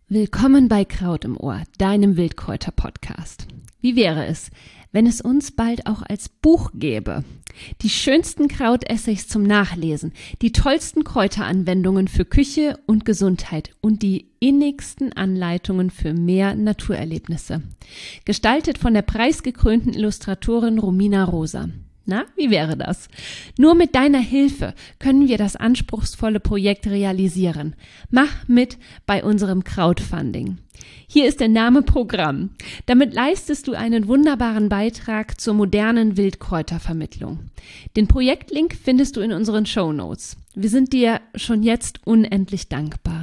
Willkommen bei Kraut im Ohr, deinem Wildkräuter-Podcast. Wie wäre es, wenn es uns bald auch als Buch gäbe? Die schönsten Krautessays zum Nachlesen, die tollsten Kräuteranwendungen für Küche und Gesundheit und die innigsten Anleitungen für mehr Naturerlebnisse. Gestaltet von der preisgekrönten Illustratorin Romina Rosa. Na, wie wäre das? Nur mit deiner Hilfe können wir das anspruchsvolle Projekt realisieren. Mach mit bei unserem Crowdfunding. Hier ist der Name Programm. Damit leistest du einen wunderbaren Beitrag zur modernen Wildkräutervermittlung. Den Projektlink findest du in unseren Shownotes. Wir sind dir schon jetzt unendlich dankbar.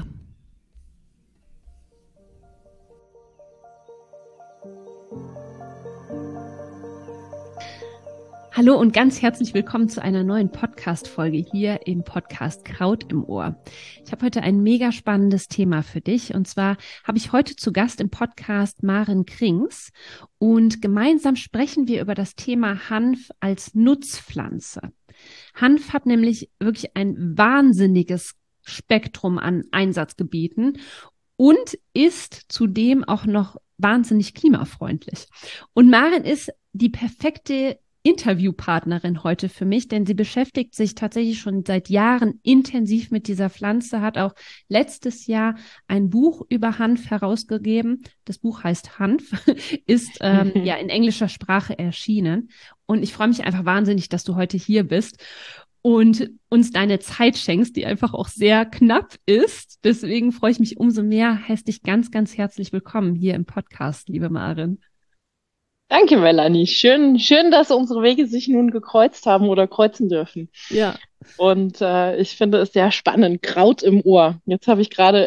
Hallo und ganz herzlich willkommen zu einer neuen Podcast-Folge hier im Podcast Kraut im Ohr. Ich habe heute ein mega spannendes Thema für dich und zwar habe ich heute zu Gast im Podcast Maren Krings und gemeinsam sprechen wir über das Thema Hanf als Nutzpflanze. Hanf hat nämlich wirklich ein wahnsinniges Spektrum an Einsatzgebieten und ist zudem auch noch wahnsinnig klimafreundlich. Und Maren ist die perfekte Interviewpartnerin heute für mich, denn sie beschäftigt sich tatsächlich schon seit Jahren intensiv mit dieser Pflanze, hat auch letztes Jahr ein Buch über Hanf herausgegeben. Das Buch heißt Hanf, ist ja in englischer Sprache erschienen. Und ich freue mich einfach wahnsinnig, dass du heute hier bist und uns deine Zeit schenkst, die einfach auch sehr knapp ist. Deswegen freue ich mich umso mehr. Heißt dich ganz, ganz herzlich willkommen hier im Podcast, liebe Maren. Danke, Melanie. Schön, dass unsere Wege sich nun gekreuzt haben oder kreuzen dürfen. Ja. Und ich finde es sehr spannend. Kraut im Ohr. Jetzt habe ich gerade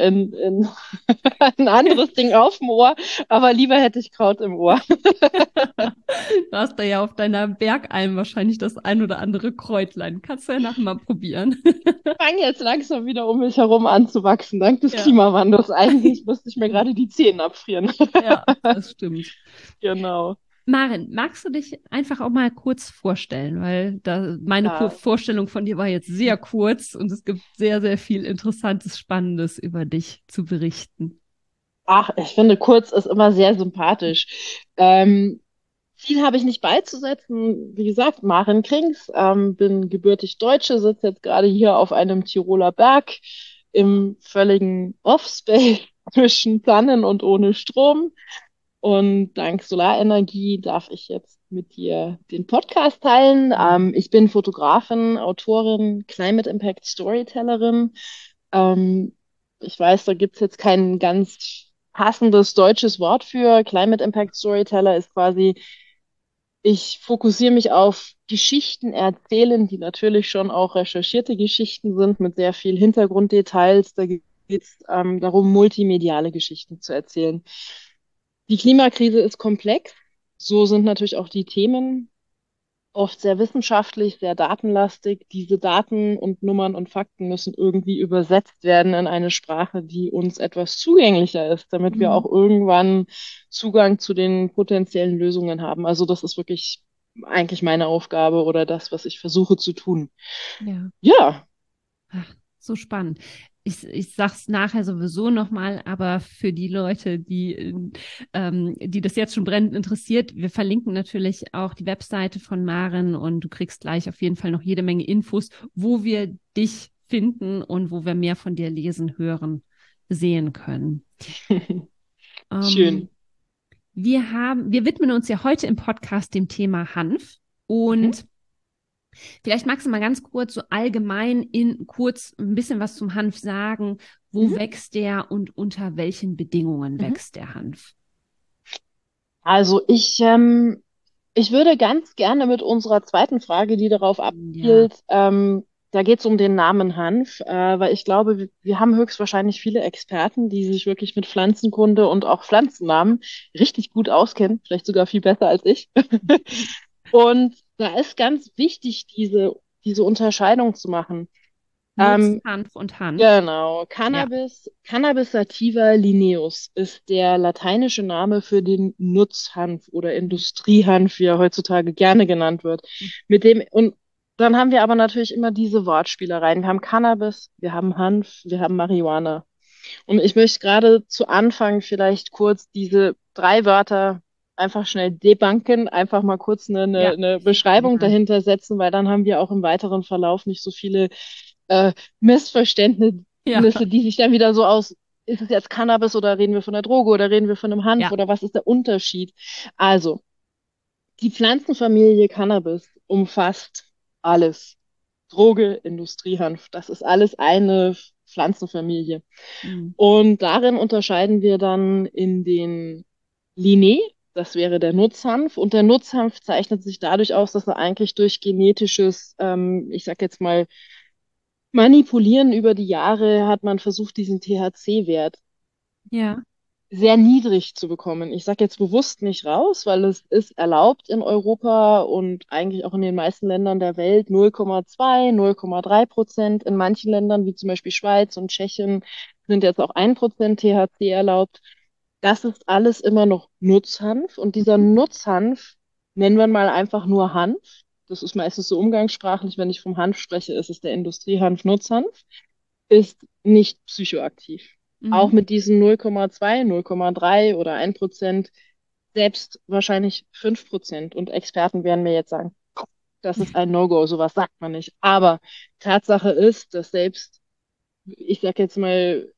ein anderes Ding auf dem Ohr, aber lieber hätte ich Kraut im Ohr. Du hast da ja auf deiner Bergalm wahrscheinlich das ein oder andere Kräutlein. Kannst du ja nachher mal probieren. Fange jetzt langsam wieder um mich herum an zu wachsen, dank des Ja. Klimawandels. Eigentlich musste ich mir gerade die Zähne abfrieren. Ja, das stimmt. Genau. Maren, magst du dich einfach auch mal kurz vorstellen? Weil meine Ja. Vorstellung von dir war jetzt sehr kurz und es gibt sehr, sehr viel Interessantes, Spannendes über dich zu berichten. Ach, ich finde, kurz ist immer sehr sympathisch. Viel habe ich nicht beizusetzen. Wie gesagt, Maren Krings, bin gebürtig Deutsche, sitze jetzt gerade hier auf einem Tiroler Berg im völligen Offspace zwischen Tannen und ohne Strom. Und dank Solarenergie darf ich jetzt mit dir den Podcast teilen. Ich bin Fotografin, Autorin, Climate Impact Storytellerin. Ähm, Ich weiß, da gibt es jetzt kein ganz passendes deutsches Wort für. Climate Impact Storyteller ist quasi, ich fokussiere mich auf Geschichten erzählen, die natürlich schon auch recherchierte Geschichten sind mit sehr viel Hintergrunddetails. Da geht es darum, multimediale Geschichten zu erzählen. Die Klimakrise ist komplex. So sind natürlich auch die Themen oft sehr wissenschaftlich, sehr datenlastig. Diese Daten und Nummern und Fakten müssen irgendwie übersetzt werden in eine Sprache, die uns etwas zugänglicher ist, damit wir auch irgendwann Zugang zu den potenziellen Lösungen haben. Also das ist wirklich eigentlich meine Aufgabe oder das, was ich versuche zu tun. Ja. Ja, Ach, so spannend. Ich sag's nachher sowieso nochmal, aber für die Leute, die das jetzt schon brennend interessiert, wir verlinken natürlich auch die Webseite von Maren und du kriegst gleich auf jeden Fall noch jede Menge Infos, wo wir dich finden und wo wir mehr von dir lesen, hören, sehen können. schön. Wir widmen uns ja heute im Podcast dem Thema Hanf Mhm. und vielleicht magst du mal ganz kurz so allgemein kurz ein bisschen was zum Hanf sagen. Wo Mhm. wächst der und unter welchen Bedingungen Mhm. wächst der Hanf? Also ich würde ganz gerne mit unserer zweiten Frage, die darauf Ja. abzielt, da geht es um den Namen Hanf, weil ich glaube, wir haben höchstwahrscheinlich viele Experten, die sich wirklich mit Pflanzenkunde und auch Pflanzennamen richtig gut auskennen, vielleicht sogar viel besser als ich. Und da ist ganz wichtig, diese Unterscheidung zu machen. Ähm, Nutzhanf und Hanf. Genau. Ja. Cannabis sativa linnaeus ist der lateinische Name für den Nutzhanf oder Industriehanf, wie er heutzutage gerne genannt wird. Und dann haben wir aber natürlich immer diese Wortspielereien. Wir haben Cannabis, wir haben Hanf, wir haben Marihuana. Und ich möchte gerade zu Anfang vielleicht kurz diese 3 Wörter einfach schnell debunken, einfach mal kurz Ja, eine super Beschreibung gern. dahinter setzen, weil dann haben wir auch im weiteren Verlauf nicht so viele äh, Missverständnisse, Ja, die sich dann wieder so aus, ist es jetzt Cannabis oder reden wir von der Droge oder reden wir von einem Hanf ja. oder was ist der Unterschied? Also, die Pflanzenfamilie Cannabis umfasst alles. Droge, Industriehanf, das ist alles eine Pflanzenfamilie. Mhm. Und darin unterscheiden wir dann in den Linné, das wäre der Nutzhanf. Und der Nutzhanf zeichnet sich dadurch aus, dass er eigentlich durch genetisches, ich sag jetzt mal, Manipulieren über die Jahre hat man versucht, diesen THC-Wert Ja. sehr niedrig zu bekommen. Ich sage jetzt bewusst nicht raus, weil es ist erlaubt in Europa und eigentlich auch in den meisten Ländern der Welt 0,2, 0,3%. In manchen Ländern, wie zum Beispiel Schweiz und Tschechien, sind jetzt auch 1% THC erlaubt. Das ist alles immer noch Nutzhanf und dieser Mhm. Nutzhanf nennen wir mal einfach nur Hanf. Das ist meistens so umgangssprachlich, wenn ich vom Hanf spreche, ist es der Industriehanf Nutzhanf, ist nicht psychoaktiv. Auch Mhm. mit diesen 0,2, 0,3 oder 1%, selbst wahrscheinlich 5%. Und Experten werden mir jetzt sagen, das ist ein No-Go, sowas sagt man nicht. Aber Tatsache ist, dass selbst, ich sag jetzt mal,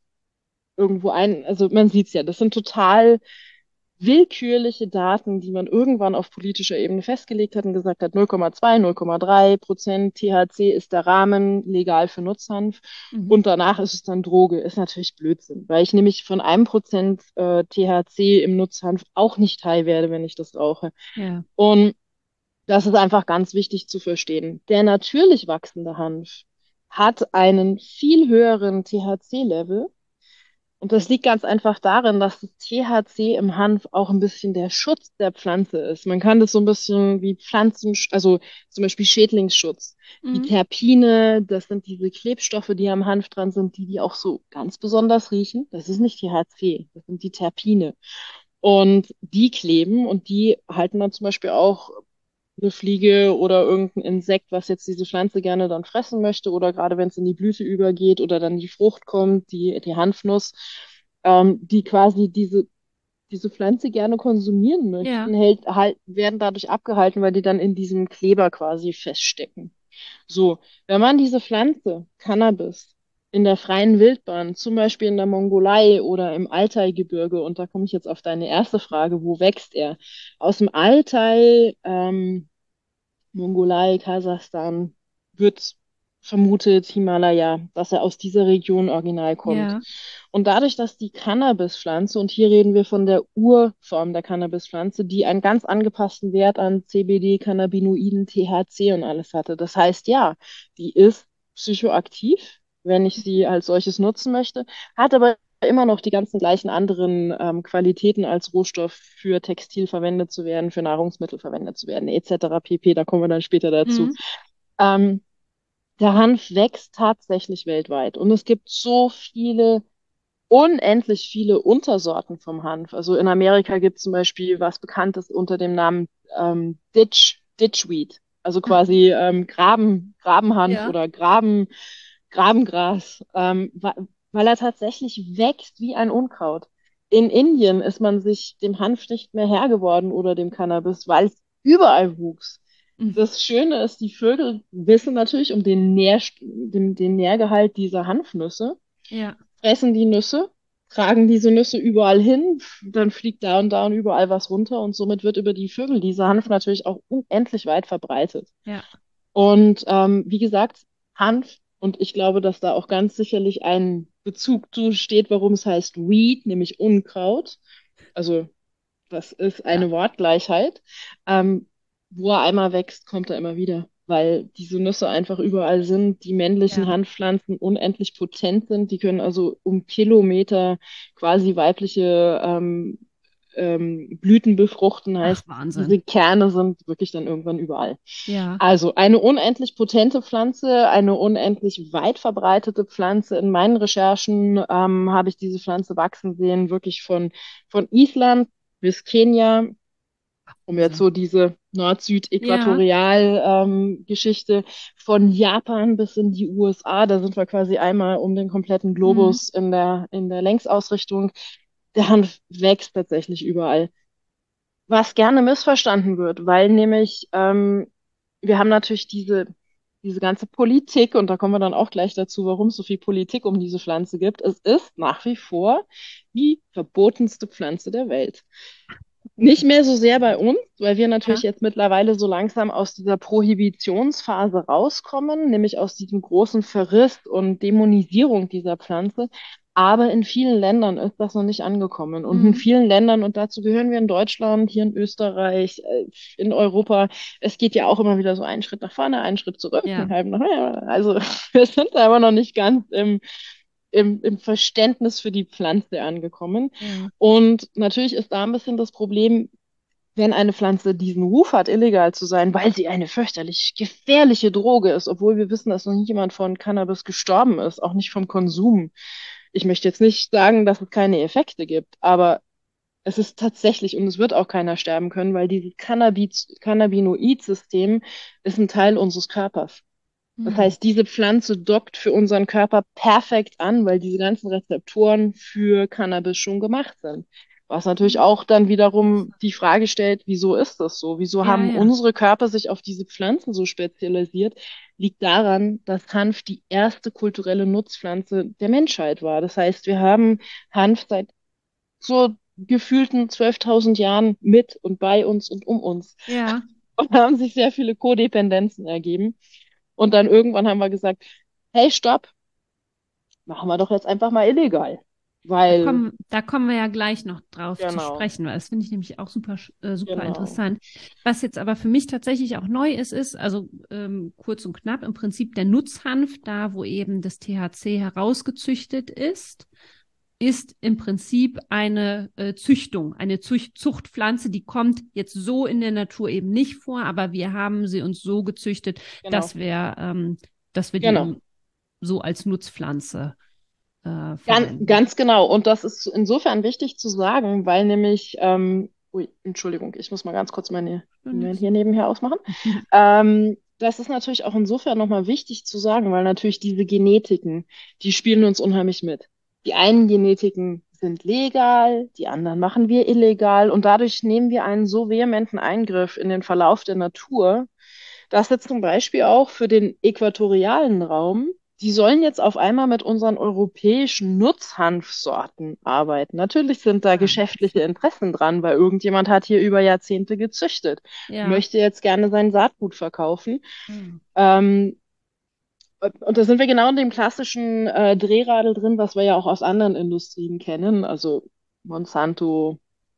also man sieht es ja, das sind total willkürliche Daten, die man irgendwann auf politischer Ebene festgelegt hat und gesagt hat, 0,2, 0,3% THC ist der Rahmen legal für Nutzhanf Mhm. und danach ist es dann Droge. Ist natürlich Blödsinn, weil ich nämlich von 1% THC im Nutzhanf auch nicht high werde, wenn ich das rauche. Ja. Und das ist einfach ganz wichtig zu verstehen. Der natürlich wachsende Hanf hat einen viel höheren THC-Level und das liegt ganz einfach darin, dass das THC im Hanf auch ein bisschen der Schutz der Pflanze ist. Man kann das so ein bisschen wie also zum Beispiel Schädlingsschutz. Die Mhm. Terpine, das sind diese Klebstoffe, die am Hanf dran sind, die auch so ganz besonders riechen. Das ist nicht THC, das sind die Terpine. Und die kleben und die halten dann zum Beispiel auch eine Fliege oder irgendein Insekt, was jetzt diese Pflanze gerne dann fressen möchte, oder gerade wenn es in die Blüte übergeht oder dann die Frucht kommt, die Hanfnuss, die quasi diese Pflanze gerne konsumieren Ja. möchten, werden dadurch abgehalten, weil die dann in diesem Kleber quasi feststecken. So, wenn man diese Pflanze, Cannabis, in der freien Wildbahn, zum Beispiel in der Mongolei oder im Altai-Gebirge, und da komme ich jetzt auf deine erste Frage, wo wächst er? Aus dem Altai, Mongolei, Kasachstan, wird vermutet, Himalaya, dass er aus dieser Region original kommt. Ja. Und dadurch, dass die Cannabispflanze, und hier reden wir von der Urform der Cannabispflanze, die einen ganz angepassten Wert an CBD, Cannabinoiden, THC und alles hatte. Das heißt, ja, die ist psychoaktiv, wenn ich sie als solches nutzen möchte, hat aber immer noch die ganzen gleichen anderen Qualitäten als Rohstoff für Textil verwendet zu werden, für Nahrungsmittel verwendet zu werden, etc. pp. Da kommen wir dann später dazu. Mhm. Ähm, der Hanf wächst tatsächlich weltweit und es gibt so viele, unendlich viele Untersorten vom Hanf. Also in Amerika gibt es zum Beispiel was Bekanntes unter dem Namen Ditchweed, also quasi Grabenhanf Ja. oder Grabengras, weil er tatsächlich wächst wie ein Unkraut. In Indien ist man sich dem Hanf nicht mehr Herr geworden oder dem Cannabis, weil es überall wuchs. Mhm. Das Schöne ist, die Vögel wissen natürlich um den Nährgehalt dieser Hanfnüsse, Ja. fressen die Nüsse, tragen diese Nüsse überall hin, dann fliegt da und überall was runter und somit wird über die Vögel dieser Hanf natürlich auch unendlich weit verbreitet. Ja. Und wie gesagt, Hanf, und ich glaube, dass da auch ganz sicherlich ein Bezug zu steht, warum es heißt Weed, nämlich Unkraut. Also das ist Ja. eine Wortgleichheit. Wo er einmal wächst, kommt er immer wieder, weil diese Nüsse einfach überall sind, die männlichen Ja. Hanfpflanzen unendlich potent sind. Die können also um Kilometer quasi weibliche Blüten befruchten, Ach, heißt, Wahnsinn. diese Kerne sind wirklich dann irgendwann überall. Ja. Also eine unendlich potente Pflanze, eine unendlich weit verbreitete Pflanze. In meinen Recherchen habe ich diese Pflanze wachsen sehen, wirklich von Island bis Kenia, Um jetzt Wahnsinn. so diese Ja. Nord-Süd-Äquatorial-Geschichte von Japan bis in die USA, da sind wir quasi einmal um den kompletten Mhm. Globus in der Längsausrichtung. Der Hanf wächst tatsächlich überall. Was gerne missverstanden wird, weil nämlich wir haben natürlich diese ganze Politik, und da kommen wir dann auch gleich dazu, warum es so viel Politik um diese Pflanze gibt. Es ist nach wie vor die verbotenste Pflanze der Welt. Nicht mehr so sehr bei uns, weil wir natürlich Ja. jetzt mittlerweile so langsam aus dieser Prohibitionsphase rauskommen, nämlich aus diesem großen Verriss und Dämonisierung dieser Pflanze. Aber in vielen Ländern ist das noch nicht angekommen. Und in Mhm. vielen Ländern, und dazu gehören wir in Deutschland, hier in Österreich, in Europa, es geht ja auch immer wieder so einen Schritt nach vorne, einen Schritt zurück, einen Ja. halben nach vorne. Also wir sind da aber noch nicht ganz im Verständnis für die Pflanze angekommen. Ja. Und natürlich ist da ein bisschen das Problem, wenn eine Pflanze diesen Ruf hat, illegal zu sein, weil sie eine fürchterlich gefährliche Droge ist, obwohl wir wissen, dass noch nie jemand von Cannabis gestorben ist, auch nicht vom Konsum. Ich möchte jetzt nicht sagen, dass es keine Effekte gibt, aber es ist tatsächlich, und es wird auch keiner sterben können, weil dieses Cannabinoid-System ist ein Teil unseres Körpers. Das Mhm. heißt, diese Pflanze dockt für unseren Körper perfekt an, weil diese ganzen Rezeptoren für Cannabis schon gemacht sind. Was natürlich Mhm. auch dann wiederum die Frage stellt, wieso ist das so? Wieso Ja, haben ja. unsere Körper sich auf diese Pflanzen so spezialisiert? Liegt daran, dass Hanf die erste kulturelle Nutzpflanze der Menschheit war. Das heißt, wir haben Hanf seit so gefühlten 12.000 Jahren mit und bei uns und um uns. Ja. Und da haben sich sehr viele Kodependenzen ergeben. Und dann irgendwann haben wir gesagt, hey, stopp, machen wir doch jetzt einfach mal illegal. Weil, Da kommen wir ja gleich noch drauf zu genau, sprechen, weil das finde ich nämlich auch super genau, interessant. Was jetzt aber für mich tatsächlich auch neu ist, also kurz und knapp, im Prinzip der Nutzhanf, da wo eben das THC herausgezüchtet ist im Prinzip eine Züchtung, eine Zuchtpflanze, die kommt jetzt so in der Natur eben nicht vor, aber wir haben sie uns so gezüchtet, genau, dass wir die genau. eben so als Nutzpflanze verwenden. Ganz genau. Und das ist insofern wichtig zu sagen, weil nämlich, ui, Entschuldigung, ich muss mal ganz kurz Ja, meine nix. hier nebenher ausmachen. Das ist natürlich auch insofern nochmal wichtig zu sagen, weil natürlich diese Genetiken, die spielen uns unheimlich mit. Die einen Genetiken sind legal, die anderen machen wir illegal, und dadurch nehmen wir einen so vehementen Eingriff in den Verlauf der Natur, dass jetzt zum Beispiel auch für den äquatorialen Raum, die sollen jetzt auf einmal mit unseren europäischen Nutzhanfsorten arbeiten. Natürlich sind da Ah, geschäftliche interessant. Interessen dran, weil irgendjemand hat hier über Jahrzehnte gezüchtet, Ja. möchte jetzt gerne sein Saatgut verkaufen. Ah. Ähm, und da sind wir genau in dem klassischen Drehradel drin, was wir ja auch aus anderen Industrien kennen, also Monsanto,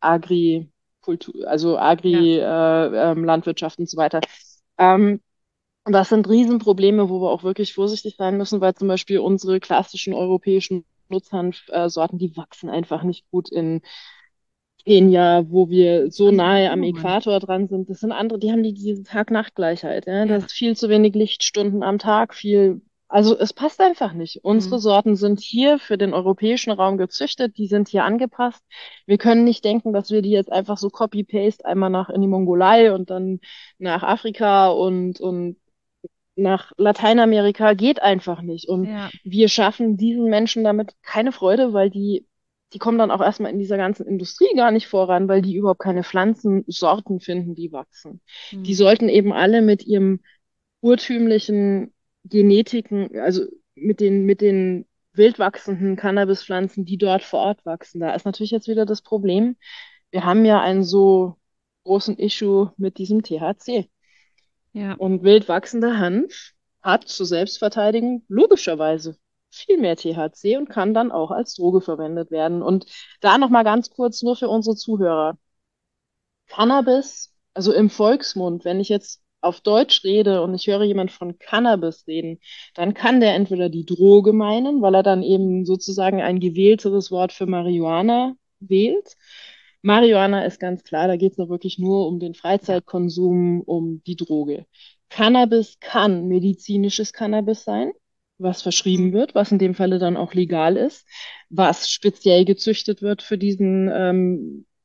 Ja. Landwirtschaft und so weiter. Ähm, und das sind Riesenprobleme, wo wir auch wirklich vorsichtig sein müssen, weil zum Beispiel unsere klassischen europäischen Nutzhanfsorten, die wachsen einfach nicht gut in Kenia, wo wir Ganz so andere nahe am Bedingungen. Äquator dran sind. Das sind andere, die haben diese Tag-Nacht-Gleichheit. Ja? Ja. Das ist viel zu wenig Lichtstunden am Tag, also es passt einfach nicht. Unsere Hm. Sorten sind hier für den europäischen Raum gezüchtet, die sind hier angepasst. Wir können nicht denken, dass wir die jetzt einfach so Copy-Paste einmal in die Mongolei und dann nach Afrika und nach Lateinamerika, geht einfach nicht. Und Ja. wir schaffen diesen Menschen damit keine Freude, weil die kommen dann auch erstmal in dieser ganzen Industrie gar nicht voran, weil die überhaupt keine Pflanzensorten finden, die wachsen. Die Hm. sollten eben alle mit ihrem urtümlichen Genetiken, also mit den wild wachsenden Cannabispflanzen, die dort vor Ort wachsen. Da ist natürlich jetzt wieder das Problem, wir haben ja einen so großen Issue mit diesem THC. Ja. Und wild wachsender Hanf hat zur Selbstverteidigung logischerweise viel mehr THC und kann dann auch als Droge verwendet werden. Und da nochmal ganz kurz nur für unsere Zuhörer. Cannabis, also im Volksmund, wenn ich jetzt auf Deutsch rede und ich höre jemand von Cannabis reden, dann kann der entweder die Droge meinen, weil er dann eben sozusagen ein gewählteres Wort für Marihuana wählt. Marihuana ist ganz klar, da geht es wirklich nur um den Ja. Freizeitkonsum, um die Droge. Cannabis kann medizinisches Cannabis sein, was Hm. verschrieben wird, was in dem Falle dann auch legal ist, was speziell gezüchtet wird für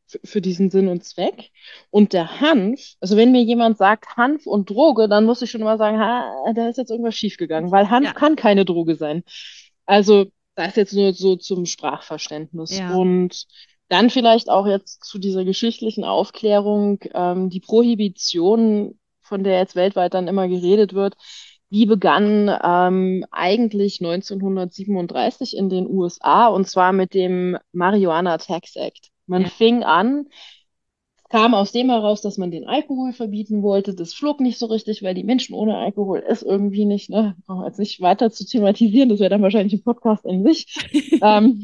für diesen Sinn und Zweck. Und der Hanf, also wenn mir jemand sagt Hanf und Droge, dann muss ich schon immer sagen, ha, da ist jetzt irgendwas schiefgegangen, weil Hanf Ja, kann keine Droge sein. Also das jetzt nur so zum Sprachverständnis. ja, Und dann vielleicht auch jetzt zu dieser geschichtlichen Aufklärung, die Prohibition, von der jetzt weltweit dann immer geredet wird, die begann eigentlich 1937 in den USA und zwar mit dem Marijuana Tax Act. Man ja. fing an, kam aus dem heraus, dass man den Alkohol verbieten wollte. Das flog nicht so richtig, weil die Menschen ohne Alkohol ist irgendwie nicht, ne, brauchen wir jetzt nicht weiter zu thematisieren, das wäre dann wahrscheinlich ein Podcast in sich. Ähm,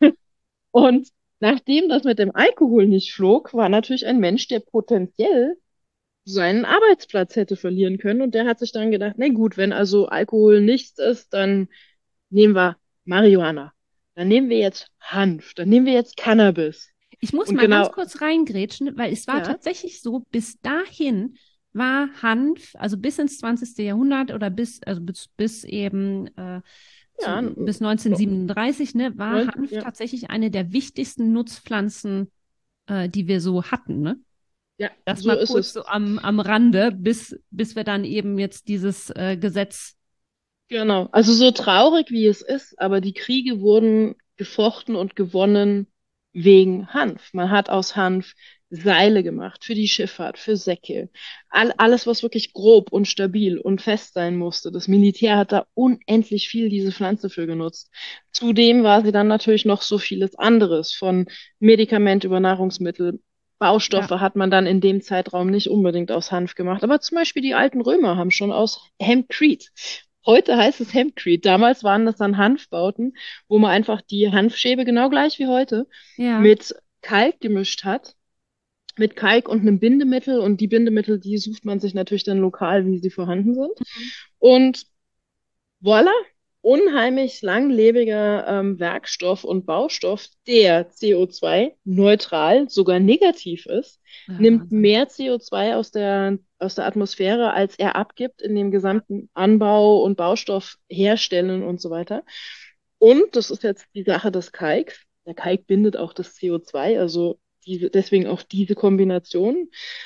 und nachdem das mit dem Alkohol nicht flog, war natürlich ein Mensch, der potenziell seinen Arbeitsplatz hätte verlieren können. Und der hat sich dann gedacht, na gut, wenn also Alkohol nichts ist, dann nehmen wir Marihuana. Dann nehmen wir jetzt Hanf. Dann nehmen wir jetzt Cannabis. Ich muss Und mal ganz genau, kurz reingrätschen, weil es war ja, tatsächlich so, bis dahin war Hanf, also bis ins 20. Jahrhundert oder bis eben ja, bis 1937, ne, war Hanf ja, tatsächlich eine der wichtigsten Nutzpflanzen, die wir so hatten, ne? ja, Das so mal ist kurz es. so am Rande, bis wir dann eben jetzt dieses Gesetz. Genau. Also so traurig wie es ist, aber die Kriege wurden gefochten und gewonnen wegen Hanf. Man hat aus Hanf Seile gemacht für die Schifffahrt, für Säcke. Alles, was wirklich grob und stabil und fest sein musste. Das Militär hat da unendlich viel diese Pflanze für genutzt. Zudem war sie dann natürlich noch so vieles anderes, von Medikament über Nahrungsmittel. Baustoffe Ja, hat man dann in dem Zeitraum nicht unbedingt aus Hanf gemacht. Aber zum Beispiel die alten Römer haben schon aus Hempcrete. Heute heißt es Hempcrete. Damals waren das dann Hanfbauten, wo man einfach die Hanfschäbe genau gleich wie heute ja. mit Kalk gemischt hat. Mit Kalk und einem Bindemittel. Und die Bindemittel, die sucht man sich natürlich dann lokal, wie sie vorhanden sind. Mhm. Und voilà, unheimlich langlebiger Werkstoff und Baustoff, der CO2-neutral, sogar negativ ist, Ja, nimmt Wahnsinn. mehr CO2 aus der Atmosphäre, als er abgibt in dem gesamten Anbau und Baustoff herstellen und so weiter. Und das ist jetzt die Sache des Kalks. Der Kalk bindet auch das CO2, also deswegen auch diese Kombination.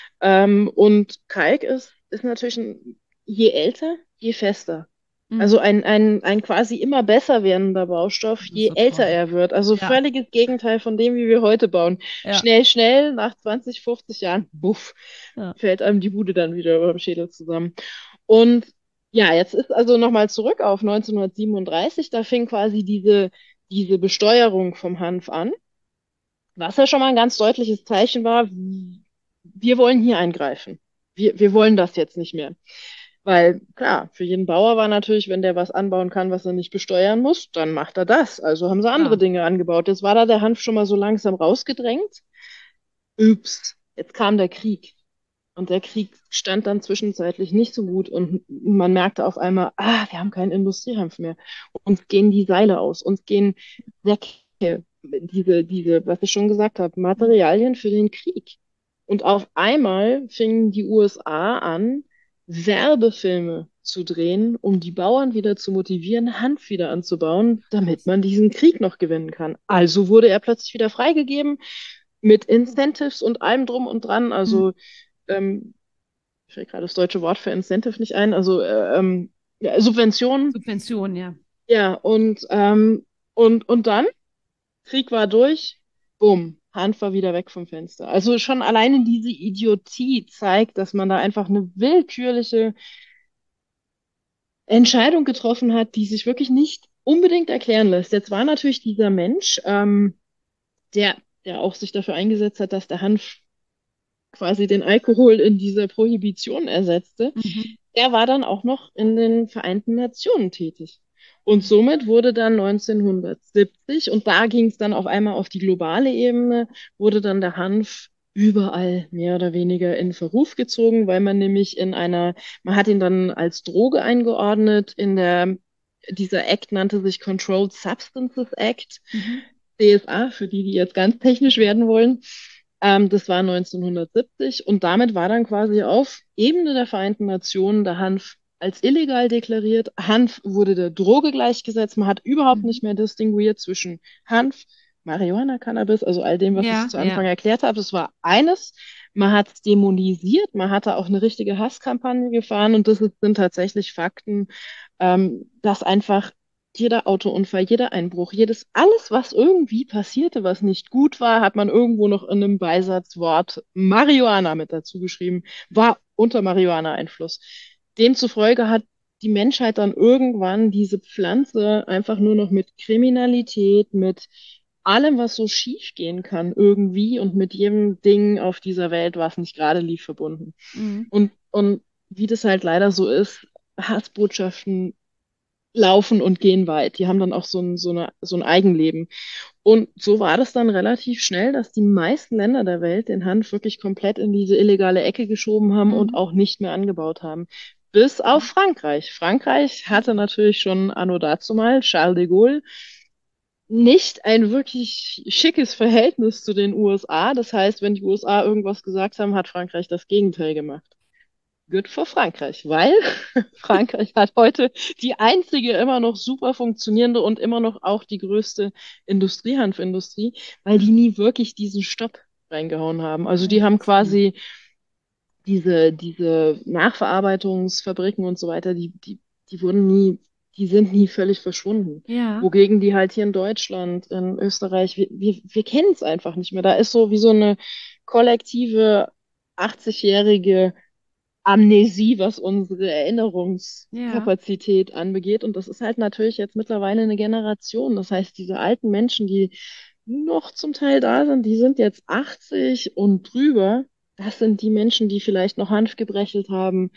Und Kalk ist natürlich je älter, je fester. Also Mhm. ein quasi immer besser werdender Baustoff, Das ist je so älter toll. er wird. Also Ja, völliges Gegenteil von dem, wie wir heute bauen. ja, Schnell, schnell, nach 20, 50 Jahren, buff, ja. fällt einem die Bude dann wieder über dem Schädel zusammen. Und ja, jetzt ist also nochmal zurück auf 1937, da fing quasi diese Besteuerung vom Hanf an, was ja schon mal ein ganz deutliches Zeichen war, wir wollen hier eingreifen. Wir wollen das jetzt nicht mehr. Weil klar, für jeden Bauer war natürlich, wenn der was anbauen kann, was er nicht besteuern muss, dann macht er das. Also haben sie andere Klar. Dinge angebaut. Jetzt war da der Hanf schon mal so langsam rausgedrängt. Ups, jetzt kam der Krieg. Und der Krieg stand dann zwischenzeitlich nicht so gut und man merkte auf einmal, wir haben keinen Industriehanf mehr. Uns gehen die Seile aus, uns gehen Säcke, was ich schon gesagt habe, Materialien für den Krieg. Und auf einmal fingen die USA an, Werbefilme zu drehen, um die Bauern wieder zu motivieren, Hanf wieder anzubauen, damit man diesen Krieg noch gewinnen kann. Also wurde er plötzlich wieder freigegeben mit Incentives und allem drum und dran. Mhm. Also mir fällt gerade das deutsche Wort für Incentive nicht ein, also ja, Subventionen, Subvention, ja. ja, und dann, Krieg war durch, bumm, Hand war wieder weg vom Fenster. Also schon alleine diese Idiotie zeigt, dass man da einfach eine willkürliche Entscheidung getroffen hat, die sich wirklich nicht unbedingt erklären lässt. Jetzt war natürlich dieser Mensch, der, der auch sich dafür eingesetzt hat, dass der Hanf quasi den Alkohol in dieser Prohibition ersetzte, Mhm. der war dann auch noch in den Vereinten Nationen tätig. Und somit wurde dann 1970, und da ging es dann auf einmal auf die globale Ebene, wurde dann der Hanf überall mehr oder weniger in Verruf gezogen, weil man nämlich man hat ihn dann als Droge eingeordnet, dieser Act nannte sich Controlled Substances Act, Mhm. CSA, für die jetzt ganz technisch werden wollen. Das war 1970 und damit war dann quasi auf Ebene der Vereinten Nationen der Hanf als illegal deklariert. Hanf wurde der Droge gleichgesetzt. Man hat überhaupt Mhm. nicht mehr distinguiert zwischen Hanf, Marihuana, Cannabis, also all dem, was ich Ja, zu Anfang ja. erklärt habe. Das war eines. Man hat es dämonisiert, man hatte auch eine richtige Hasskampagne gefahren und sind tatsächlich Fakten, dass einfach jeder Autounfall, jeder Einbruch, alles, was irgendwie passierte, was nicht gut war, hat man irgendwo noch in einem Beisatzwort Marihuana mit dazu geschrieben, war unter Marihuana-Einfluss. Demzufolge hat die Menschheit dann irgendwann diese Pflanze einfach nur noch mit Kriminalität, mit allem, was so schief gehen kann, irgendwie und mit jedem Ding auf dieser Welt, was nicht gerade lief, verbunden. Mhm. Und wie das halt leider so ist, Hassbotschaften laufen und gehen weit. Die haben dann auch so ein Eigenleben. Und so war das dann relativ schnell, dass die meisten Länder der Welt den Hanf wirklich komplett in diese illegale Ecke geschoben haben und Mhm. auch nicht mehr angebaut haben. Bis auf Frankreich. Frankreich hatte natürlich schon anno dazumal, Charles de Gaulle, nicht ein wirklich schickes Verhältnis zu den USA. Das heißt, wenn die USA irgendwas gesagt haben, hat Frankreich das Gegenteil gemacht. Good for Frankreich, weil Frankreich hat heute die einzige immer noch super funktionierende und immer noch auch die größte Hanfindustrie, weil die nie wirklich diesen Stopp reingehauen haben. Also Ah, die haben interessant. quasi diese Nachverarbeitungsfabriken und so weiter, die wurden nie, die sind nie völlig verschwunden. Ja, Wogegen die halt hier in Deutschland, in Österreich, wir kennen es einfach nicht mehr. Da ist so wie so eine kollektive 80-jährige Amnesie, was unsere ja, Erinnerungskapazität anbegeht. Und das ist halt natürlich jetzt mittlerweile eine Generation. Das heißt, diese alten Menschen, die noch zum Teil da sind, die sind jetzt 80 und drüber. Das sind die Menschen, die vielleicht noch Hanf gebrechelt haben,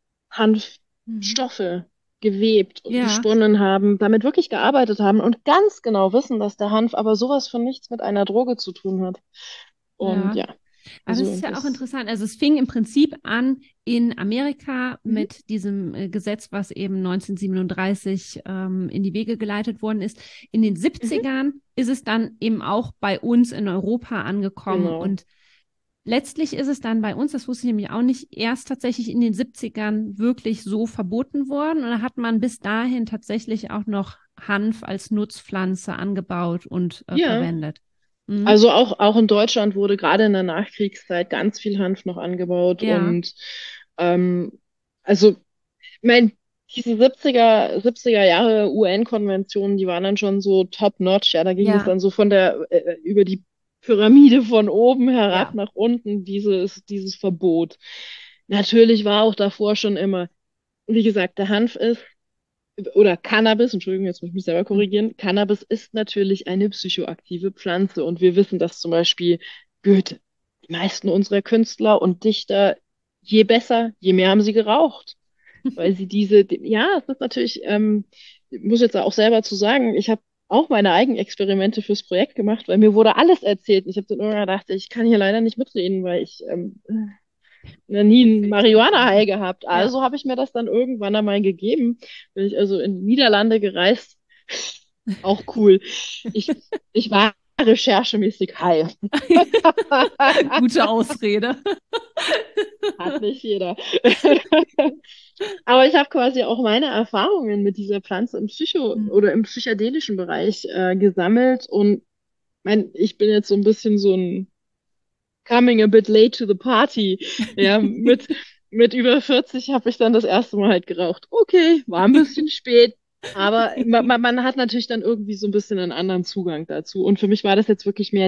mhm. Hanfstoffe gewebt und Ja, gesponnen haben, damit wirklich gearbeitet haben und ganz genau wissen, dass der Hanf aber sowas von nichts mit einer Droge zu tun hat. Und ja. ja, Aber das also ist ja auch das. interessant. Also es fing im Prinzip an in Amerika Mhm, mit diesem Gesetz, was eben 1937 in die Wege geleitet worden ist. In den mhm, 70ern ist es dann eben auch bei uns in Europa angekommen. genau. Und letztlich ist es dann bei uns, das wusste ich nämlich auch nicht, erst tatsächlich in den 70ern wirklich so verboten worden. Und da hat man bis dahin tatsächlich auch noch Hanf als Nutzpflanze angebaut und Ja. verwendet. Mhm. Also auch in Deutschland wurde gerade in der Nachkriegszeit ganz viel Hanf noch angebaut Ja, und ähm, also ich meine, diese 70er Jahre UN-Konventionen, die waren dann schon so top-notch, ja, da ging das ja, dann so über die Pyramide von oben herab ja. nach unten, dieses Verbot. Natürlich war auch davor schon immer, wie gesagt, der Hanf ist oder Cannabis, Entschuldigung, jetzt muss ich mich selber korrigieren. Cannabis ist natürlich eine psychoaktive Pflanze und wir wissen, dass zum Beispiel Goethe, die meisten unserer Künstler und Dichter, je besser, je mehr haben sie geraucht, weil sie ja, es ist natürlich, ich muss jetzt auch selber zu sagen, ich habe auch meine eigenen Experimente fürs Projekt gemacht, weil mir wurde alles erzählt. Und ich habe dann irgendwann gedacht, ich kann hier leider nicht mitreden, weil ich nie ein Reflektiert Marihuana-High werden. gehabt. Ja. Also habe ich mir das dann irgendwann einmal gegeben. Bin ich also in die Niederlande gereist. Auch cool. Ich, ich war recherchemäßig high. Gute Ausrede. Hat nicht jeder. Aber ich habe quasi auch meine Erfahrungen mit dieser Pflanze im Mhm. oder im psychedelischen Bereich gesammelt. Und ich bin jetzt so ein bisschen so ein coming a bit late to the party. Ja, mit über 40 habe ich dann das erste Mal halt geraucht. Okay, war ein bisschen spät, aber man hat natürlich dann irgendwie so ein bisschen einen anderen Zugang dazu. Und für mich war das jetzt wirklich mehr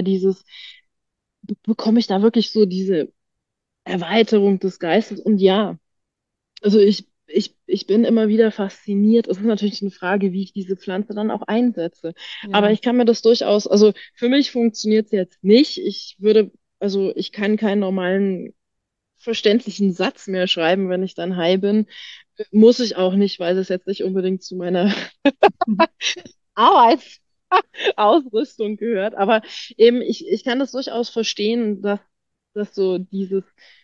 bekomme ich da wirklich so diese Erweiterung des Geistes? Und ja, also ich bin immer wieder fasziniert. Es ist natürlich eine Frage, wie ich diese Pflanze dann auch einsetze. Aber Ja. ich kann mir das durchaus, also für mich funktioniert es jetzt nicht. Also ich kann keinen normalen verständlichen Satz mehr schreiben, wenn ich dann high bin. Muss ich auch nicht, weil das jetzt nicht unbedingt zu meiner Arbeitsausrüstung gehört. Aber eben, ich kann das durchaus verstehen, dass so dieses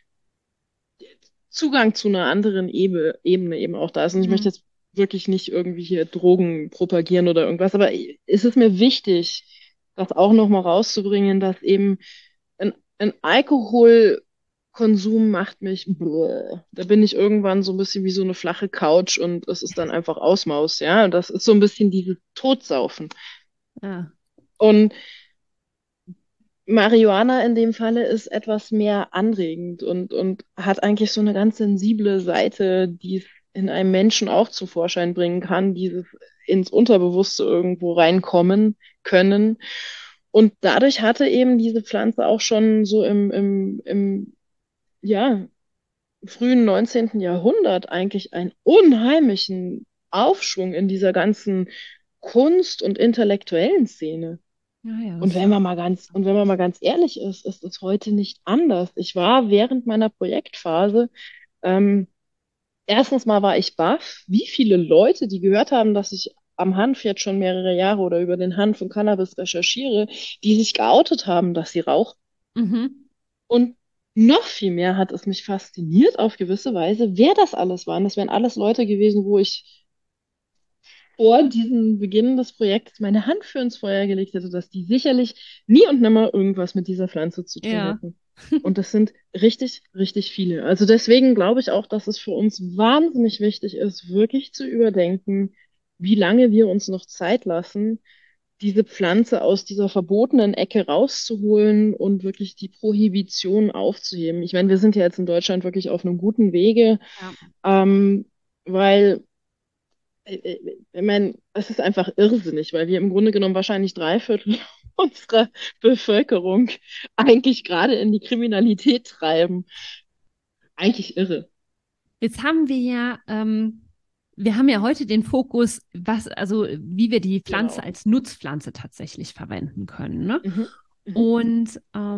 Zugang zu einer anderen Ebene eben auch da ist. Und ich möchte Mhm. jetzt wirklich nicht irgendwie hier Drogen propagieren oder irgendwas, aber es ist mir wichtig, das auch nochmal rauszubringen, dass eben ein Alkoholkonsum macht mich, bläh. Da bin ich irgendwann so ein bisschen wie so eine flache Couch und es ist dann einfach Ausmaus, ja. Und das ist so ein bisschen dieses Todsaufen. Ja. Und Marihuana in dem Falle ist etwas mehr anregend und hat eigentlich so eine ganz sensible Seite, die es in einem Menschen auch zum Vorschein bringen kann, dieses ins Unterbewusste irgendwo reinkommen können. Und dadurch hatte eben diese Pflanze auch schon so im ja, frühen 19. Jahrhundert eigentlich einen unheimlichen Aufschwung in dieser ganzen Kunst- und intellektuellen Szene. Ja, ja, Und das wenn man mal und wenn man mal ganz ehrlich ist, ist es heute nicht anders. Ich war während meiner Projektphase, ähm, erstens mal war ich baff, wie viele Leute, die gehört haben, dass ich am Hanf jetzt schon mehrere Jahre oder über den Hanf und Cannabis recherchiere, die sich geoutet haben, dass sie rauchen. mhm. Und noch viel mehr hat es mich fasziniert auf gewisse Weise, wer das alles waren. Das wären alles Leute gewesen, wo ich vor diesem Beginn des Projekts meine Hand für ins Feuer gelegt hätte, dass die sicherlich nie und nimmer irgendwas mit dieser Pflanze zu tun Ja. hätten. Und das sind richtig, richtig viele. Also deswegen glaube ich auch, dass es für uns wahnsinnig wichtig ist, wirklich zu überdenken, wie lange wir uns noch Zeit lassen, diese Pflanze aus dieser verbotenen Ecke rauszuholen und wirklich die Prohibition aufzuheben. Ich meine, wir sind ja jetzt in Deutschland wirklich auf einem guten Wege, Ja. ähm, weil ich meine, es ist einfach irrsinnig, weil wir im Grunde genommen wahrscheinlich 3/4 unserer Bevölkerung eigentlich gerade in die Kriminalität treiben. Eigentlich irre. Jetzt haben wir haben ja heute den Fokus, also wie wir die Pflanze Genau. als Nutzpflanze tatsächlich verwenden können, ne? Mhm. Mhm. Und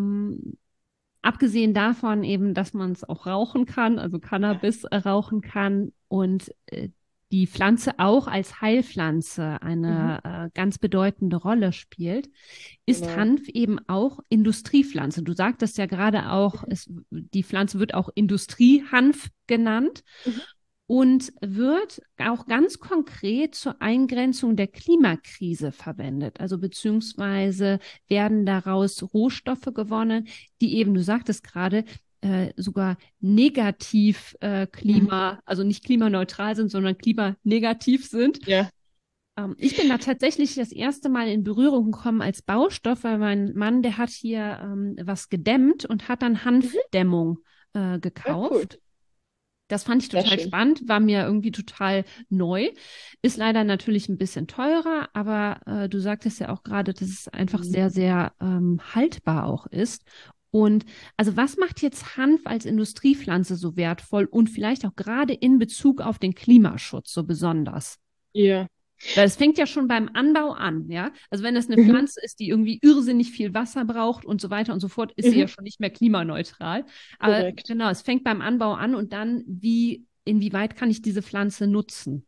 abgesehen davon eben, dass man es auch rauchen kann, also Cannabis rauchen kann und die Pflanze auch als Heilpflanze Mhm. eine ganz bedeutende Rolle spielt, ist Genau. Hanf eben auch Industriepflanze. Du sagtest ja gerade auch, die Pflanze wird auch Industriehanf genannt Mhm. und wird auch ganz konkret zur Eingrenzung der Klimakrise verwendet. Also beziehungsweise werden daraus Rohstoffe gewonnen, die eben, du sagtest gerade, sogar negativ Mhm. also nicht klimaneutral sind, sondern klimanegativ sind. Ja. Ich bin da tatsächlich das erste Mal in Berührung gekommen als Baustoff, weil mein Mann, der hat hier was gedämmt und hat dann Mhm. Hanfdämmung Ja, cool. gekauft. Das fand ich Sehr total schön. spannend, war mir irgendwie total neu. Ist leider natürlich ein bisschen teurer, aber du sagtest ja auch gerade, dass es einfach Mhm. sehr, sehr haltbar auch ist. Und also was macht jetzt Hanf als Industriepflanze so wertvoll und vielleicht auch gerade in Bezug auf den Klimaschutz so besonders? Ja. Weil es fängt ja schon beim Anbau an, ja. Also wenn es eine Mhm. Pflanze ist, die irgendwie irrsinnig viel Wasser braucht und so weiter und so fort, ist sie Mhm. ja schon nicht mehr klimaneutral. Aber Korrekt. genau, es fängt beim Anbau an und dann, inwieweit kann ich diese Pflanze nutzen?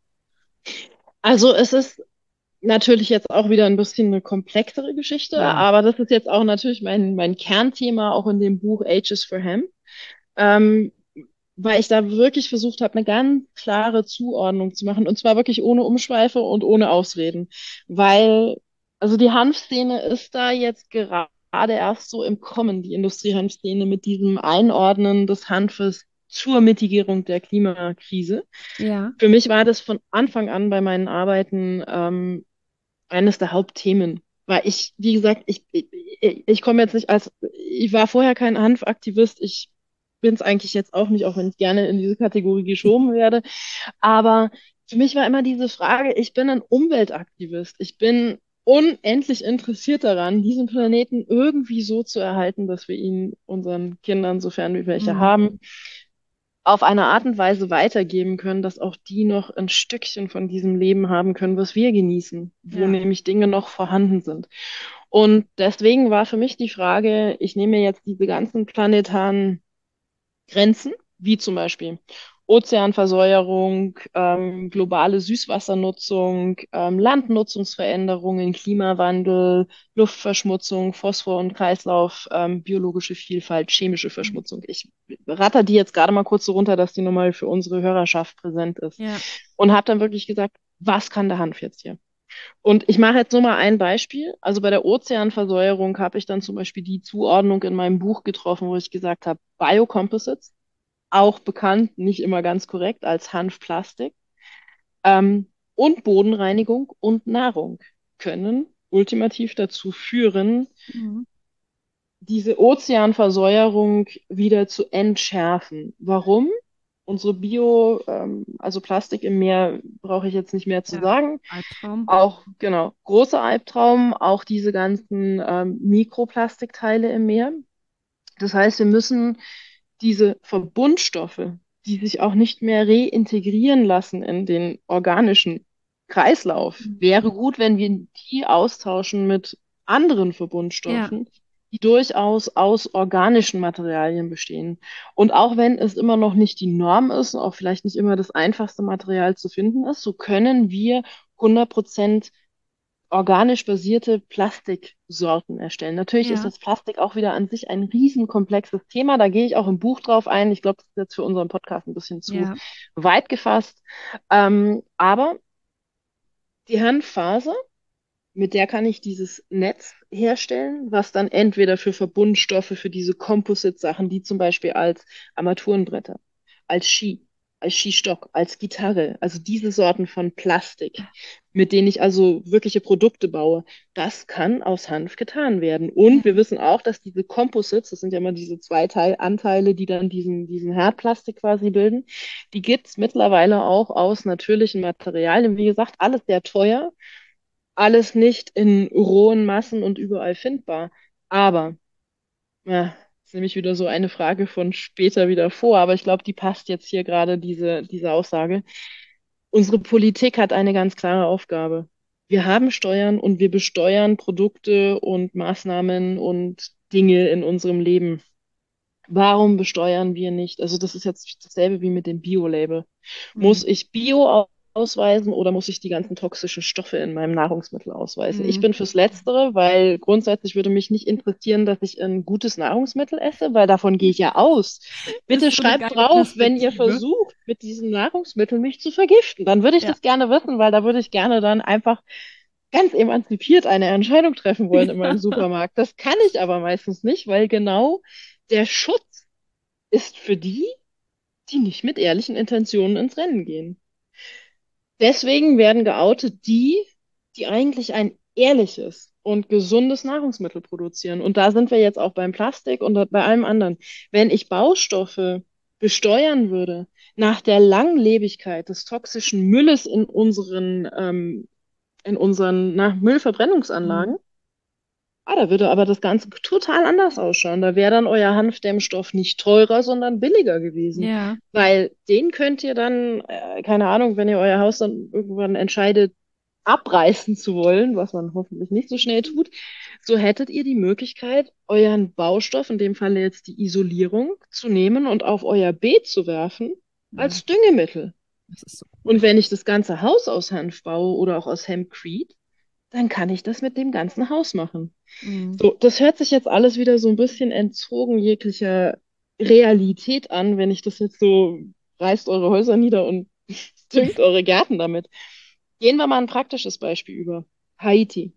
Also es ist natürlich jetzt auch wieder ein bisschen eine komplexere Geschichte, Klar. aber das ist jetzt auch natürlich mein Kernthema auch in dem Buch Ages for Hemp. Ähm, Weil ich da wirklich versucht habe, eine ganz klare Zuordnung zu machen und zwar wirklich ohne Umschweife und ohne Ausreden. Weil, also die Hanfszene ist da jetzt gerade erst so im Kommen, die Industriehanfszene mit diesem Einordnen des Hanfes zur Mitigierung der Klimakrise. Ja. Für mich war das von Anfang an bei meinen Arbeiten eines der Hauptthemen. Weil ich, wie gesagt, ich komme jetzt nicht ich war vorher kein Hanfaktivist, ich bin es eigentlich jetzt auch nicht, auch wenn ich gerne in diese Kategorie geschoben werde. Aber für mich war immer diese Frage, ich bin ein Umweltaktivist. Ich bin unendlich interessiert daran, diesen Planeten irgendwie so zu erhalten, dass wir ihn unseren Kindern, sofern wir welche Mhm. haben, auf eine Art und Weise weitergeben können, dass auch die noch ein Stückchen von diesem Leben haben können, was wir genießen, wo Ja. nämlich Dinge noch vorhanden sind. Und deswegen war für mich die Frage, ich nehme jetzt diese ganzen planetaren Grenzen, wie zum Beispiel Ozeanversauerung, globale Süßwassernutzung, Landnutzungsveränderungen, Klimawandel, Luftverschmutzung, Phosphor- und Kreislauf, biologische Vielfalt, chemische Verschmutzung. Ich ratter die jetzt gerade mal kurz so runter, dass die nochmal für unsere Hörerschaft präsent ist. Ja. Und habe dann wirklich gesagt, was kann der Hanf jetzt hier? Und ich mache jetzt nur mal ein Beispiel. Also bei der Ozeanversauerung habe ich dann zum Beispiel die Zuordnung in meinem Buch getroffen, wo ich gesagt habe, Biocomposites, auch bekannt, nicht immer ganz korrekt, als Hanfplastik, und Bodenreinigung und Nahrung können ultimativ dazu führen, Mhm. diese Ozeanversäuerung wieder zu entschärfen. Warum? Unsere also Plastik im Meer brauche ich jetzt nicht mehr zu Ja, sagen. Albtraum. Auch, genau, großer Albtraum, auch diese ganzen Mikroplastikteile im Meer. Das heißt, wir müssen diese Verbundstoffe, die sich auch nicht mehr reintegrieren lassen in den organischen Kreislauf, Mhm. wäre gut, wenn wir die austauschen mit anderen Ja, Verbundstoffen, die durchaus aus organischen Materialien bestehen. Und auch wenn es immer noch nicht die Norm ist und auch vielleicht nicht immer das einfachste Material zu finden ist, so können wir 100% organisch basierte Plastiksorten erstellen. Natürlich ist ja, das Plastik auch wieder an sich ein riesenkomplexes Thema. Da gehe ich auch im Buch drauf ein. Ich glaube, das ist jetzt für unseren Podcast ein bisschen zu ja. weit gefasst. Aber die Hanffaser, mit der kann ich dieses Netz herstellen, was dann entweder für Verbundstoffe, für diese Composite-Sachen, die zum Beispiel als Armaturenbretter, als Ski, als Skistock, als Gitarre, also diese Sorten von Plastik, mit denen ich also wirkliche Produkte baue, das kann aus Hanf getan werden. Und wir Ja. wissen auch, dass diese Composites, das sind ja immer diese zwei Anteile, die dann diesen Herdplastik quasi bilden, die gibt es mittlerweile auch aus natürlichen Materialien. Wie gesagt, alles sehr teuer, alles nicht in rohen Massen und überall findbar. Aber, ja, ist nämlich wieder so eine Frage von später wieder vor, aber ich glaube, die passt jetzt hier gerade, diese Aussage. Unsere Politik hat eine ganz klare Aufgabe. Wir haben Steuern und wir besteuern Produkte und Maßnahmen und Dinge in unserem Leben. Warum besteuern wir nicht? Also das ist jetzt dasselbe wie mit dem Bio-Label. Mhm. Muss ich Bio ausweisen oder muss ich die ganzen toxischen Stoffe in meinem Nahrungsmittel ausweisen? Ich Mhm. bin fürs Letztere, weil grundsätzlich würde mich nicht interessieren, dass ich ein gutes Nahrungsmittel esse, weil davon gehe ich ja aus. Bitte Ist so eine schreibt geile drauf, wenn ihr Perspektive. versucht, mit diesen Nahrungsmitteln mich zu vergiften. Dann würde ich Ja. das gerne wissen, weil da würde ich gerne dann einfach ganz emanzipiert eine Entscheidung treffen wollen in meinem Supermarkt. Das kann ich aber meistens nicht, weil genau der Schutz ist für die, die nicht mit ehrlichen Intentionen ins Rennen gehen. Deswegen werden geoutet die, die eigentlich ein ehrliches und gesundes Nahrungsmittel produzieren. Und da sind wir jetzt auch beim Plastik und bei allem anderen. Wenn ich Baustoffe besteuern würde nach der Langlebigkeit des toxischen Mülles in unseren Mhm. Müllverbrennungsanlagen, da würde aber das Ganze total anders ausschauen. Da wäre dann euer Hanfdämmstoff nicht teurer, sondern billiger gewesen. Ja. Weil den könnt ihr dann, keine Ahnung, wenn ihr euer Haus dann irgendwann entscheidet, abreißen zu wollen, was man hoffentlich nicht so schnell tut, so hättet ihr die Möglichkeit, euren Baustoff, in dem Fall jetzt die Isolierung, zu nehmen und auf euer Beet zu werfen Ja. als Düngemittel. Das ist so Und cool. wenn ich das ganze Haus aus Hanf baue oder auch aus Hempcrete, dann kann ich das mit dem ganzen Haus machen. Mhm. So, das hört sich jetzt alles wieder so ein bisschen entzogen jeglicher Realität an, wenn ich das jetzt so, reißt eure Häuser nieder und düngt eure Gärten damit. Gehen wir mal ein praktisches Beispiel über. Haiti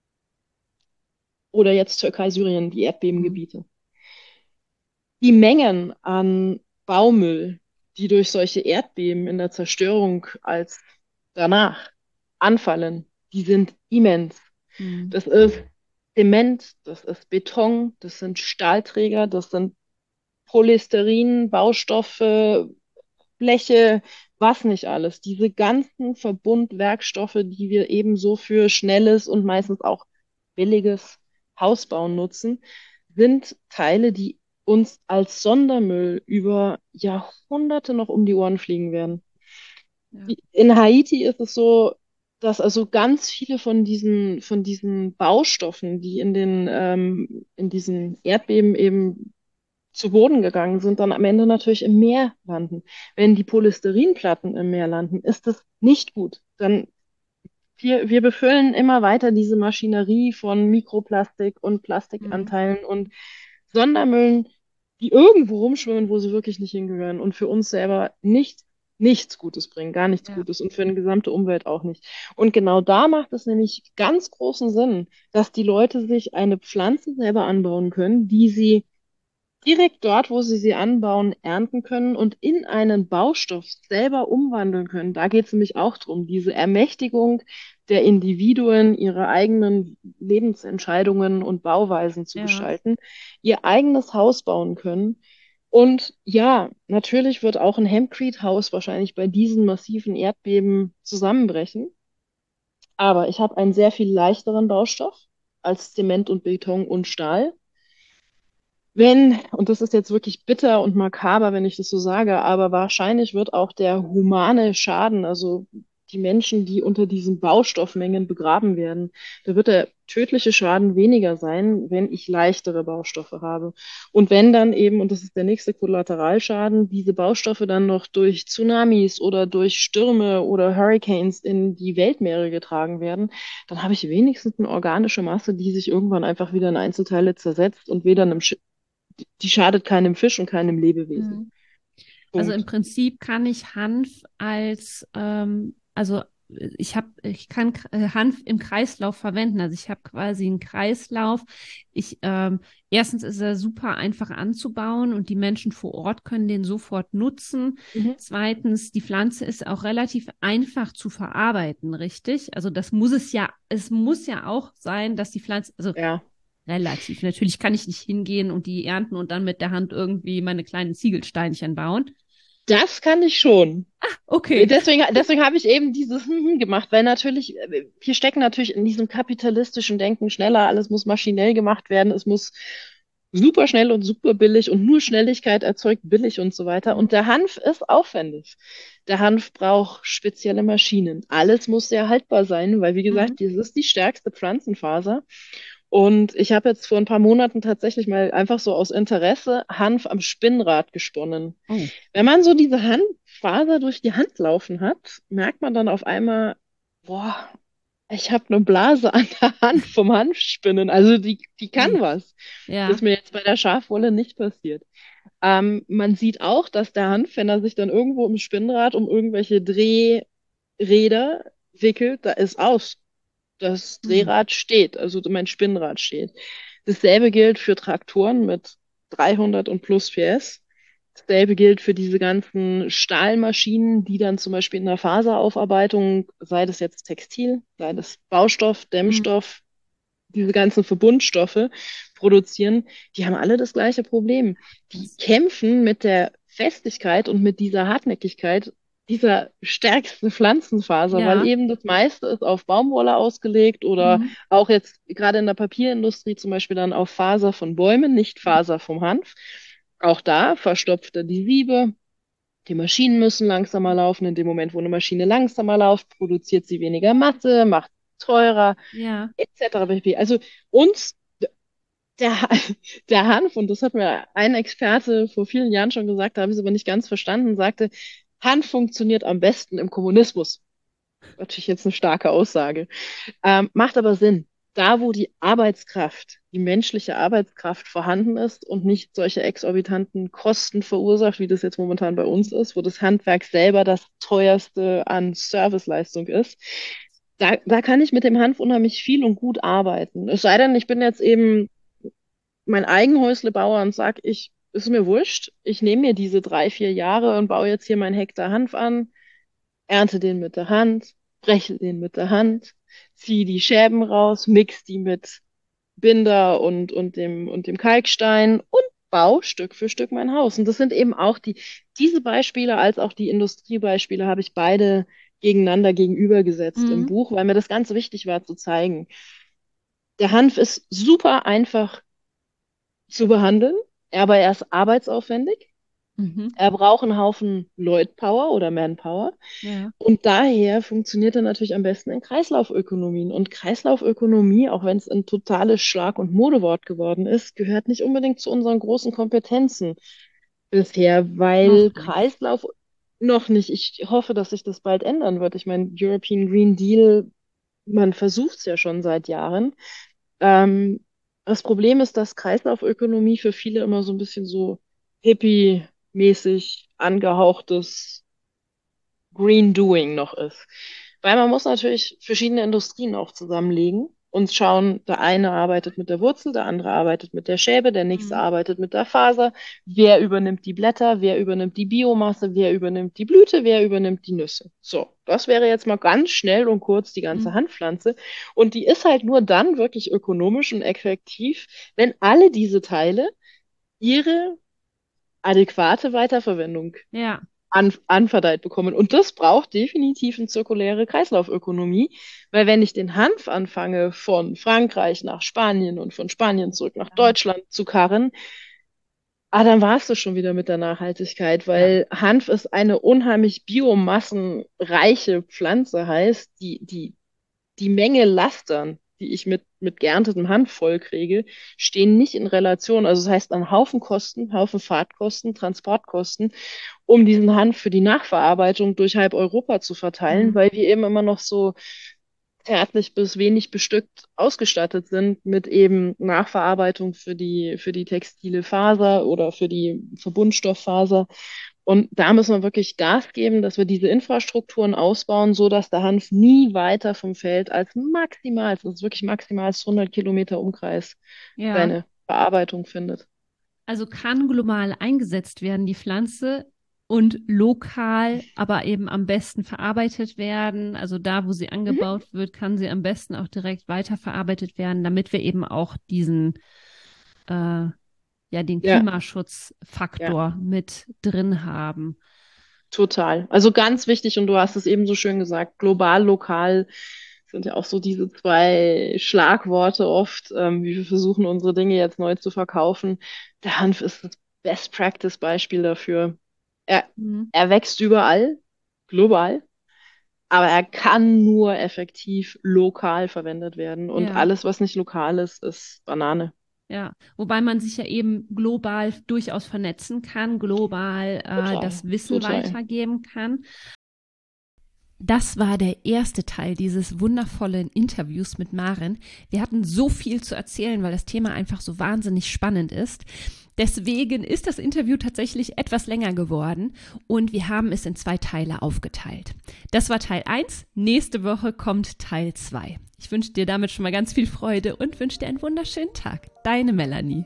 oder jetzt Türkei, Syrien, die Mhm. Erdbebengebiete. Die Mengen an Baumüll, die durch solche Erdbeben in der Zerstörung als danach anfallen, die sind immens. Mhm. Das ist Zement, das ist Beton, das sind Stahlträger, das sind Polystyrene, Baustoffe, Bleche, was nicht alles. Diese ganzen Verbundwerkstoffe, die wir ebenso für schnelles und meistens auch billiges Hausbauen nutzen, sind Teile, die uns als Sondermüll über Jahrhunderte noch um die Ohren fliegen werden. Ja. In Haiti ist es so, dass also ganz viele von diesen Baustoffen, die in diesen Erdbeben eben zu Boden gegangen sind, dann am Ende natürlich im Meer landen. Wenn die Polystyrene-Platten im Meer landen, ist das nicht gut. Dann wir befüllen immer weiter diese Maschinerie von Mikroplastik und Mhm. Plastikanteilen und Sondermüllen, die irgendwo rumschwimmen, wo sie wirklich nicht hingehören und für uns selber nichts Gutes bringen, gar nichts Ja. Gutes und für die gesamte Umwelt auch nicht. Und genau da macht es nämlich ganz großen Sinn, dass die Leute sich eine Pflanze selber anbauen können, die sie direkt dort, wo sie anbauen, ernten können und in einen Baustoff selber umwandeln können. Da geht es nämlich auch drum, diese Ermächtigung der Individuen, ihre eigenen Lebensentscheidungen und Bauweisen zu Ja. gestalten, ihr eigenes Haus bauen können. Und ja, natürlich wird auch ein Hempcrete-Haus wahrscheinlich bei diesen massiven Erdbeben zusammenbrechen. Aber ich habe einen sehr viel leichteren Baustoff als Zement und Beton und Stahl. Wenn, und das ist jetzt wirklich bitter und makaber, wenn ich das so sage, aber wahrscheinlich wird auch der humane Schaden, also die Menschen, die unter diesen Baustoffmengen begraben werden, da wird der tödliche Schaden weniger sein, wenn ich leichtere Baustoffe habe. Und wenn dann eben, und das ist der nächste Kollateralschaden, diese Baustoffe dann noch durch Tsunamis oder durch Stürme oder Hurricanes in die Weltmeere getragen werden, dann habe ich wenigstens eine organische Masse, die sich irgendwann einfach wieder in Einzelteile zersetzt und weder einem die schadet keinem Fisch und keinem Lebewesen. Mhm. Also im Punkt. Prinzip kann ich Hanf ich kann Hanf im Kreislauf verwenden. Also ich habe quasi einen Kreislauf. Erstens ist er super einfach anzubauen und die Menschen vor Ort können den sofort nutzen. Mhm. Zweitens, die Pflanze ist auch relativ einfach zu verarbeiten, richtig? Also es muss ja auch sein, dass die Pflanze, also Ja, relativ. Natürlich kann ich nicht hingehen und die ernten und dann mit der Hand irgendwie meine kleinen Ziegelsteinchen bauen. das kann ich schon. Okay. Deswegen habe ich eben dieses gemacht, weil natürlich, wir stecken natürlich in diesem kapitalistischen Denken schneller, alles muss maschinell gemacht werden, es muss super schnell und super billig und nur Schnelligkeit erzeugt billig und so weiter. Und Mhm. der Hanf ist aufwendig. Der Hanf braucht spezielle Maschinen. Alles muss sehr haltbar sein, weil, wie Mhm. gesagt, das ist die stärkste Pflanzenfaser. Und ich habe jetzt vor ein paar Monaten tatsächlich mal einfach so aus Interesse Hanf am Spinnrad gesponnen. Oh. Wenn man so diese Hanffaser durch die Hand laufen hat, merkt man dann auf einmal, boah, ich habe eine Blase an der Hand vom Hanfspinnen. Also die kann Ui. was. Das Ja. ist mir jetzt bei der Schafwolle nicht passiert. Man sieht auch, dass der Hanf, wenn er sich dann irgendwo im Spinnrad um irgendwelche Drehräder wickelt, da ist aus. Das Hm. Drehrad steht, also mein Spinnrad steht. Dasselbe gilt für Traktoren mit 300 und plus PS. Dasselbe gilt für diese ganzen Stahlmaschinen, die dann zum Beispiel in der Faseraufarbeitung, sei das jetzt Textil, sei das Baustoff, Hm. Dämmstoff, diese ganzen Verbundstoffe produzieren, die haben alle das gleiche Problem. Die Das, kämpfen mit der Festigkeit und mit dieser Hartnäckigkeit dieser stärksten Pflanzenfaser, weil ja. eben das meiste ist auf Baumwolle ausgelegt oder Mhm. auch jetzt gerade in der Papierindustrie zum Beispiel dann auf Faser von Bäumen, nicht Faser vom Hanf. Auch da verstopft er die Siebe. Die Maschinen müssen langsamer laufen. In dem Moment, wo eine Maschine langsamer läuft, produziert sie weniger Masse, macht teurer, Ja. etc. pp. Also uns, der, der Hanf, und das hat mir ein Experte vor vielen Jahren schon gesagt, da habe ich es aber nicht ganz verstanden, sagte, Hanf funktioniert am besten im Kommunismus. Natürlich jetzt eine starke Aussage. Macht aber Sinn. Da, wo die Arbeitskraft, die menschliche Arbeitskraft vorhanden ist und nicht solche exorbitanten Kosten verursacht, wie das jetzt momentan bei uns ist, wo das Handwerk selber das teuerste an Serviceleistung ist, da kann ich mit dem Hanf unheimlich viel und gut arbeiten. Es sei denn, ich bin jetzt eben mein Eigenhäuslebauer und sag, ist mir wurscht, ich nehme mir diese 3, 4 Jahre und baue jetzt hier meinen Hektar Hanf an, ernte den mit der Hand, breche den mit der Hand, ziehe die Schäben raus, mix die mit Binder und dem Kalkstein und baue Stück für Stück mein Haus. Und das sind eben auch diese Beispiele als auch die Industriebeispiele habe ich beide gegeneinander gegenübergesetzt im Mhm. Buch, weil mir das ganz wichtig war zu zeigen. Der Hanf ist super einfach zu behandeln, aber er ist arbeitsaufwendig. Mhm. Er braucht einen Haufen Leutpower oder Manpower. Ja. Und daher funktioniert er natürlich am besten in Kreislaufökonomien. Und Kreislaufökonomie, auch wenn es ein totales Schlag- und Modewort geworden ist, gehört nicht unbedingt zu unseren großen Kompetenzen bisher, weil Noch nicht. Kreislauf noch nicht. Ich hoffe, dass sich das bald ändern wird. Ich meine, European Green Deal, man versucht es ja schon seit Jahren. Ähm, Das Problem ist, dass Kreislaufökonomie für viele immer so ein bisschen so hippie-mäßig angehauchtes Green Doing noch ist. Weil man muss natürlich verschiedene Industrien auch zusammenlegen. und schauen, der eine arbeitet mit der Wurzel, der andere arbeitet mit der Schäbe, der nächste arbeitet mit der Faser. Wer übernimmt die Blätter, wer übernimmt die Biomasse, wer übernimmt die Blüte, wer übernimmt die Nüsse. So, das wäre jetzt mal ganz schnell und kurz die ganze Mhm. Hanfpflanze. Und die ist halt nur dann wirklich ökonomisch und effektiv, wenn alle diese Teile ihre adäquate Weiterverwendung Ja, anverdeiht bekommen. Und das braucht definitiv eine zirkuläre Kreislaufökonomie, weil wenn ich den Hanf anfange, von Frankreich nach Spanien und von Spanien zurück nach Deutschland zu karren, dann warst du schon wieder mit der Nachhaltigkeit, ja. weil Hanf ist eine unheimlich biomassenreiche Pflanze, heißt, die Menge Lastern, die ich mit geerntetem Hanf vollkriege, stehen nicht in Relation. Also das heißt, an Haufen Kosten, Haufen Fahrtkosten, Transportkosten, um diesen Hanf für die Nachverarbeitung durch halb Europa zu verteilen, Mhm. weil wir eben immer noch so zärtlich bis wenig bestückt ausgestattet sind mit eben Nachverarbeitung für die textile Faser oder für die Verbundstofffaser. Und da müssen wir wirklich Gas geben, dass wir diese Infrastrukturen ausbauen, so dass der Hanf nie weiter vom Feld als maximal, das ist wirklich maximal 100 Kilometer Umkreis, Ja. seine Verarbeitung findet. Also kann global eingesetzt werden, die Pflanze, und lokal, aber eben am besten verarbeitet werden. Also da, wo sie Mhm. angebaut wird, kann sie am besten auch direkt weiterverarbeitet werden, damit wir eben auch diesen, ja, den Ja, ja. Klimaschutzfaktor mit drin haben. Total. Also ganz wichtig, und du hast es eben so schön gesagt, global, lokal sind ja auch so diese zwei Schlagworte oft, wie wir versuchen, unsere Dinge jetzt neu zu verkaufen. Der Hanf ist das Best Practice Beispiel dafür. Er, Mhm. er wächst überall, global, aber er kann nur effektiv lokal verwendet werden. Und Ja. alles, was nicht lokal ist, ist Banane. Ja, wobei man sich ja eben global durchaus vernetzen kann, global Total, das Wissen total. weitergeben kann. Das war der erste Teil dieses wundervollen Interviews mit Maren. Wir hatten so viel zu erzählen, weil das Thema einfach so wahnsinnig spannend ist. Deswegen ist das Interview tatsächlich etwas länger geworden und wir haben es in 2 Teile aufgeteilt. Das war Teil 1. Nächste Woche kommt Teil 2. Ich wünsche dir damit schon mal ganz viel Freude und wünsche dir einen wunderschönen Tag. Deine Melanie.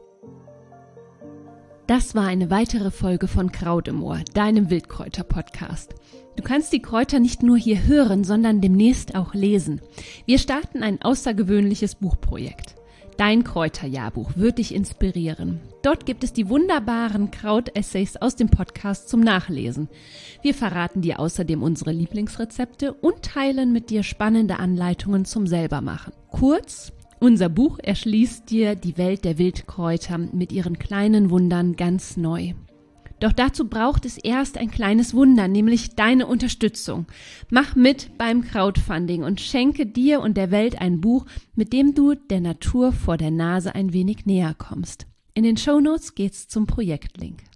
Das war eine weitere Folge von Kraut im Ohr, deinem Wildkräuter-Podcast. Du kannst die Kräuter nicht nur hier hören, sondern demnächst auch lesen. Wir starten ein außergewöhnliches Buchprojekt. Dein Kräuterjahrbuch wird dich inspirieren. Dort gibt es die wunderbaren Kraut-Essays aus dem Podcast zum Nachlesen. Wir verraten dir außerdem unsere Lieblingsrezepte und teilen mit dir spannende Anleitungen zum Selbermachen. Kurz, unser Buch erschließt dir die Welt der Wildkräuter mit ihren kleinen Wundern ganz neu. Doch dazu braucht es erst ein kleines Wunder, nämlich deine Unterstützung. Mach mit beim Crowdfunding und schenke dir und der Welt ein Buch, mit dem du der Natur vor der Nase ein wenig näher kommst. In den Shownotes geht's zum Projektlink.